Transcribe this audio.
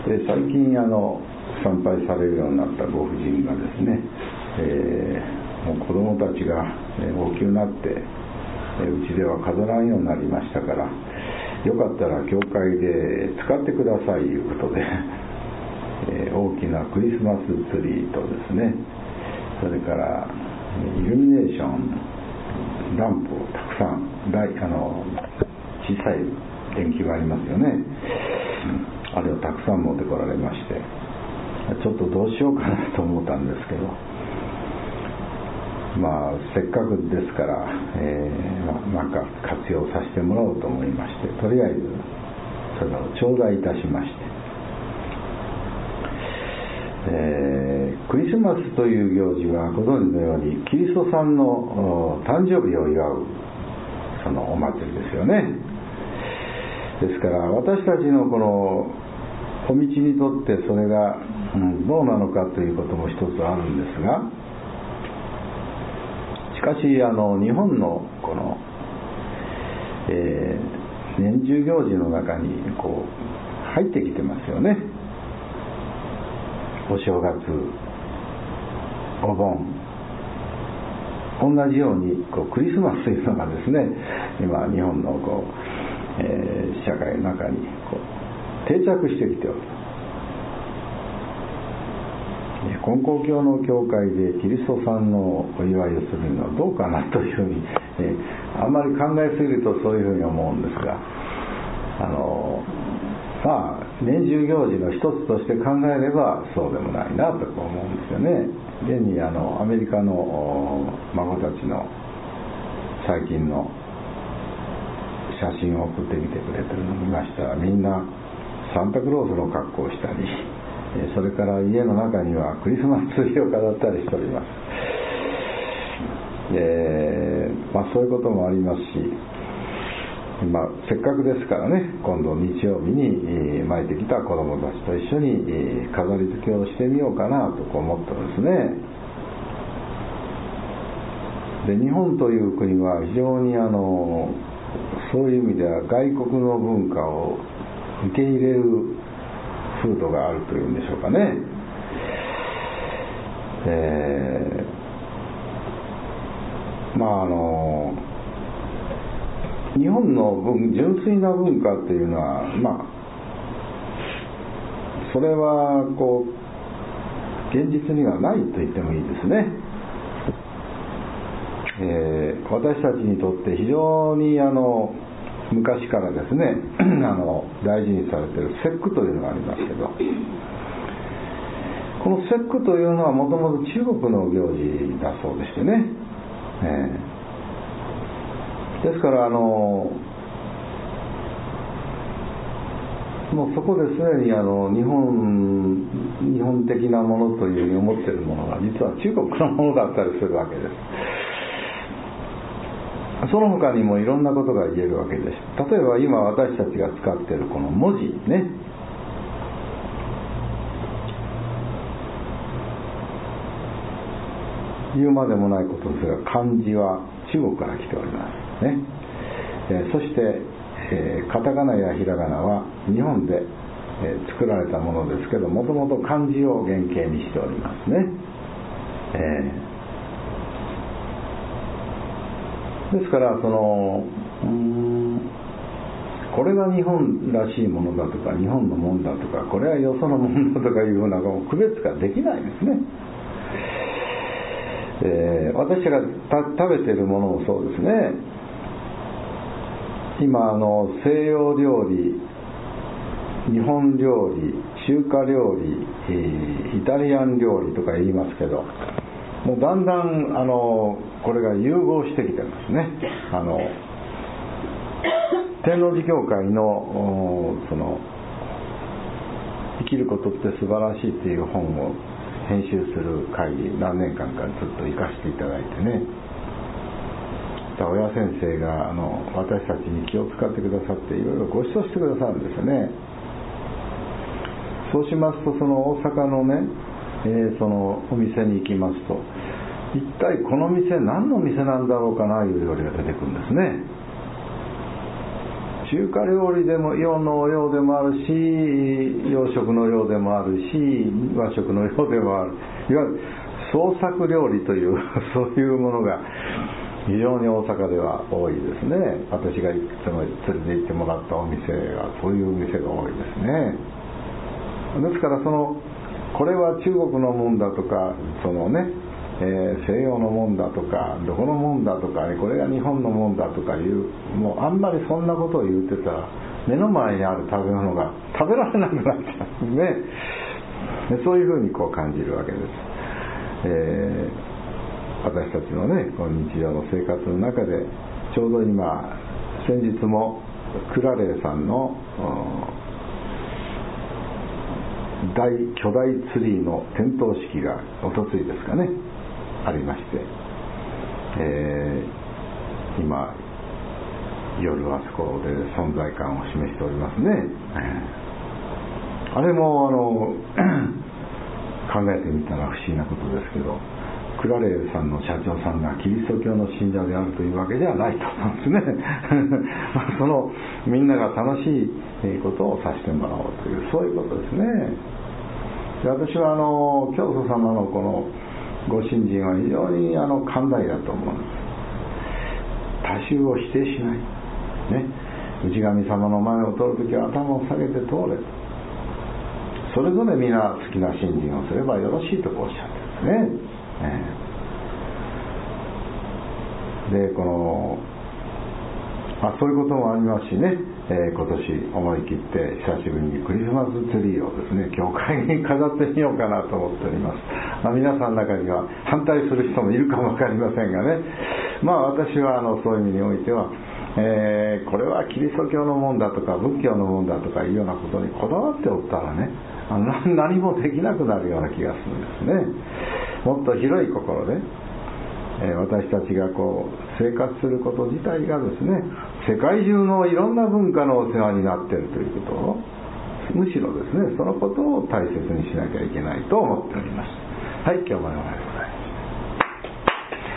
最近参拝されるようになったご婦人がですね、もう子供たちが大きくなってうちでは飾らんようになりましたから、よかったら教会で使ってくださいということで、大きなクリスマスツリーとですね、それからイルミネーションランプをたくさん、小さい電気がありますよね、あれをたくさん持ってこられまして、ちょっとどうしようかなと思ったんですけど、せっかくですから、なんか活用させてもらおうと思いまして、とりあえずそれを頂戴いたしまして、クリスマスという行事はご存知のようにキリストさんの誕生日を祝うそのお祭りですよね。ですから私たちのこのお道にとってそれが、どうなのかということも一つあるんですが、しかし日本のこの、年中行事の中にこう入ってきてますよね。お正月、お盆、同じようにクリスマスというのがですね、今日本の社会の中に定着してきておる。金光教の教会でキリストさんのお祝いをするのはどうかなというふうに、あんまり考えすぎるとそういうふうに思うんですが、年中行事の一つとして考えればそうでもないなと思うんですよね。現にアメリカの孫たちの最近の写真を送ってきてくれてるのを見ましたら、みんなサンタクロースの格好をしたり、それから家の中にはクリスマスツリーを飾ったりしております。そういうこともありますし、せっかくですからね、今度日曜日に巻いてきた子どもたちと一緒に飾り付けをしてみようかなと思ってですね。で、日本という国は非常にそういう意味では外国の文化を受け入れる風土があるというんでしょうかね。日本の純粋な文化というのは、それは現実にはないと言ってもいいですね。私たちにとって非常に昔からですね大事にされている節句というのがありますけど、この節句というのはもともと中国の行事だそうでしてね、ですからもうそこですでに日本的なものというふうに思っているものが実は中国のものだったりするわけです。その他にもいろんなことが言えるわけです。例えば今私たちが使っているこの文字ね、言うまでもないことですが、漢字は中国から来ておりますね。そして、カタカナやひらがなは日本で、作られたものですけど、もともと漢字を原型にしておりますね。ですからこれが日本らしいものだとか日本のものだとか、これはよそのものだとかいうふうな区別ができないですね。私が食べているものもそうですね。今西洋料理、日本料理、中華料理、イタリアン料理とか言いますけど、もうだんだんこれが融合してきてますね。天王寺教会の生きることって素晴らしいという本を編集する会議、何年間かずっと行かせていただいてね、親先生が私たちに気を使ってくださっていろいろご馳走してくださるんですよね。そうしますと大阪のね、お店に行きますと、一体この店何の店なんだろうかないう料理が出てくるんですね。中華料理でも洋のお洋でもあるし、洋洋食のようでもあるし、和食のようでもある、いわゆる創作料理というそういうものが非常に大阪では多いですね。私がいくつも連れて行ってもらったお店がそういう店が多いですね。ですからこれは中国のもんだとか西洋のもんだとかどこのもんだとか、これが日本のもんだとかもうあんまりそんなことを言ってたら目の前にある食べ物が食べられなくなっちゃうんですね。そういうふうに感じるわけです。私たちのねこの日常の生活の中でちょうど今先日もクラレイさんの巨大ツリーの点灯式がおとついですかねありまして、今夜あそこで存在感を示しておりますね。あれも考えてみたら不思議なことですけど、クラレイさんの社長さんがキリスト教の信者であるというわけではないと思うんですね。みんなが楽しいことをさせてもらおうというそういうことですね。で、私は教祖様のこのご信心は非常に寛大だと思うんです。多宗を否定しない、内神様の前を通るときは頭を下げて通れ、それぞれ皆好きな信心をすればよろしいとおっしゃってるんですね。でそういうこともありますしね、今年思い切って久しぶりにクリスマスツリーをですね教会に飾ってみようかなと思っております。皆さんの中には反対する人もいるかもわかりませんがね、私はそういう意味においては、これはキリスト教のもんだとか仏教のもんだとかいうようなことにこだわっておったらね、何もできなくなるような気がするんですね。もっと広い心で、私たちが生活すること自体がですね、世界中のいろんな文化のお世話になっているということを、むしろですねそのことを大切にしなきゃいけないと思っております。はい、今日もおはようございます。